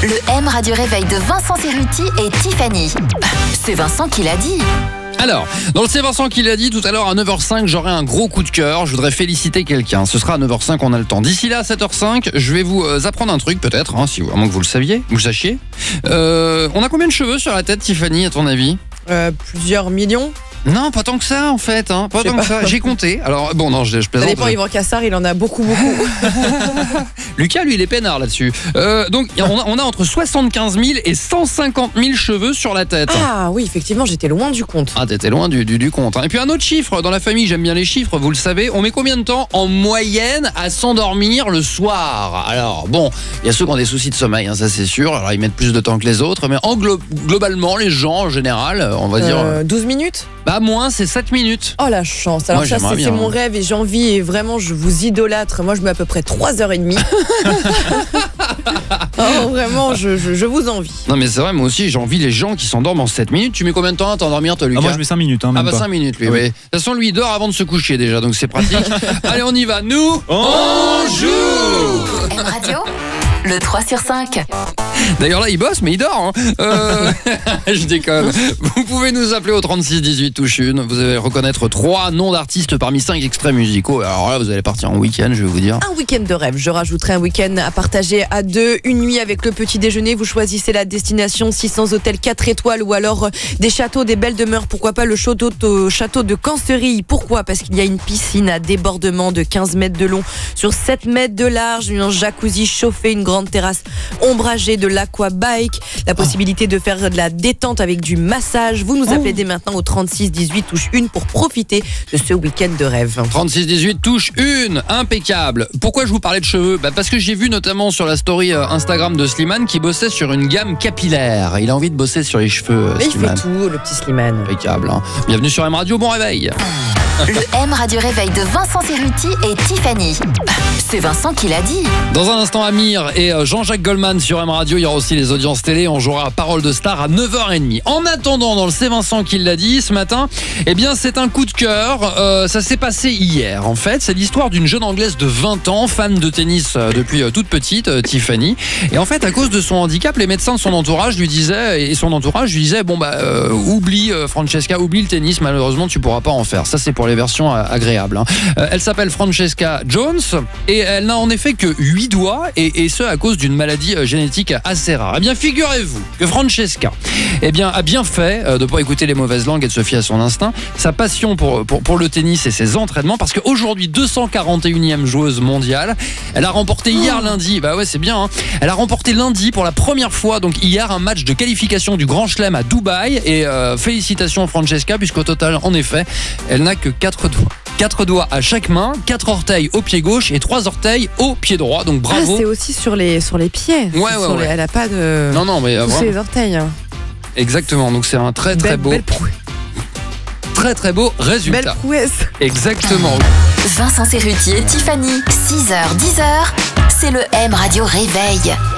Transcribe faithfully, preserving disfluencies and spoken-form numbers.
Le M Radio Réveil de Vincent Cerruti et Tiffany. C'est Vincent qui l'a dit. Alors, dans le C'est Vincent qui l'a dit tout à l'heure à neuf heures cinq, j'aurai un gros coup de cœur. Je voudrais féliciter quelqu'un. Ce sera à neuf heures cinq, on a le temps. D'ici là, à sept heures cinq, je vais vous euh, apprendre un truc peut-être, hein, si vous, à moins que vous le saviez, vous le sachiez. Euh, on a combien de cheveux sur la tête, Tiffany, à ton avis ? euh, Plusieurs millions. Non, pas tant que ça en fait, hein. Pas tant pas. que ça. J'ai compté. Alors bon, non, je, je Ça plaisante. dépend, Yvan Cassard, il en a beaucoup, beaucoup. Lucas, lui, il est peinard là-dessus. Euh, donc, on a, on a entre soixante-quinze mille et cent cinquante mille cheveux sur la tête. Ah oui, effectivement, j'étais loin du compte. Ah, t'étais loin du, du, du compte. Hein. Et puis un autre chiffre, dans la famille, j'aime bien les chiffres, vous le savez, on met combien de temps en moyenne à s'endormir le soir ? Alors, bon, il y a ceux qui ont des soucis de sommeil, hein, ça c'est sûr, alors ils mettent plus de temps que les autres, mais en glo- globalement, les gens, en général, on va dire... Euh, douze minutes. Bah, moins, c'est sept minutes. Oh la chance. Alors Moi, ça, j'aimerais c'est, bien, c'est hein. mon rêve et j'ai envie et vraiment, je vous idolâtre. Moi, je mets à peu près trois heures trente. Oh, vraiment, je, je, je vous envie. Non, mais c'est vrai, moi aussi, j'ai envie les gens qui s'endorment en sept minutes. Tu mets combien de temps à t'endormir, toi, Lucas ? Ah, moi je mets cinq minutes, hein, même Ah bah pas. cinq minutes lui, Ah oui. oui. De toute façon, lui, il dort avant de se coucher déjà, donc c'est pratique. Allez, on y va. Nous, On joue. M Radio, le trois sur cinq. D'ailleurs là, il bosse, mais il dort. Hein. Euh, je déconne. Vous pouvez nous appeler au trente-six dix-huit touche une. Vous allez reconnaître trois noms d'artistes parmi cinq extraits musicaux. Alors là, vous allez partir en week-end, je vais vous dire. Un week-end de rêve. Je rajouterai un week-end à partager à deux. Une nuit avec le petit déjeuner. Vous choisissez la destination. six cents hôtels quatre étoiles ou alors des châteaux, des belles demeures. Pourquoi pas le château de, château de Cancerie. Pourquoi ? Parce qu'il y a une piscine à débordement de quinze mètres de long sur sept mètres de large. Un jacuzzi chauffé, une grande terrasse ombragée, de l'aquabike, la possibilité de faire de la détente avec du massage. Vous nous appelez dès maintenant au trente-six dix-huit touche une pour profiter de ce week-end de rêve. trente-six dix-huit touche une, impeccable. Pourquoi je vous parlais de cheveux ? Bah parce que j'ai vu notamment sur la story euh, Instagram de Slimane qui bossait sur une gamme capillaire. Il a envie de bosser sur les cheveux, euh, Mais il fait Slimane. tout, le petit Slimane. Impeccable. Hein. Bienvenue sur M Radio, bon réveil. Le M Radio Réveil de Vincent Cerruti et Tiffany. C'est Vincent qui l'a dit. Dans un instant, Amir et euh, Jean-Jacques Goldman sur M Radio. Il y aura aussi les audiences télé. On jouera à Parole de Star à neuf heures trente. En attendant, dans le C'est Vincent qui l'a dit ce matin, eh bien, c'est un coup de cœur. Euh, ça s'est passé hier, en fait. C'est l'histoire d'une jeune Anglaise de vingt ans, fan de tennis euh, depuis euh, toute petite, euh, Tiffany. Et en fait, à cause de son handicap, les médecins de son entourage lui disaient, et son entourage lui disait, bon, bah, euh, oublie euh, Francesca, oublie le tennis. Malheureusement, tu pourras pas en faire. Ça, c'est pour les versions euh, agréables. Hein. Euh, elle s'appelle Francesca Jones et elle n'a en effet que huit doigts et, et ce à cause d'une maladie euh, génétique assez rare. Eh bien, figurez-vous que Francesca eh bien, a bien fait euh, de ne pas écouter les mauvaises langues et de se fier à son instinct. Sa passion pour, pour, pour le tennis et ses entraînements, parce qu'aujourd'hui, deux cent quarante et unième joueuse mondiale, elle a remporté hier lundi, bah ouais, c'est bien, hein, elle a remporté lundi pour la première fois, donc hier, un match de qualification du Grand Chelem à Dubaï. Et euh, félicitations Francesca, puisqu'au total, en effet, elle n'a que quatre doigts. Quatre doigts à chaque main, quatre orteils au pied gauche et trois orteils au pied droit. Donc bravo. Ah, c'est aussi sur les, sur les pieds. Ouais, C'est ouais, sur ouais. les- elle a pas de. Non, non, mais euh, Tous vraiment, ses orteils. Hein. exactement. Donc c'est un très très Belle- beau, Belle, prou- très très beau belle résultat. prouesse. Exactement. Vincent Cerruti et Tiffany. six heures dix heures. C'est le M Radio Réveil.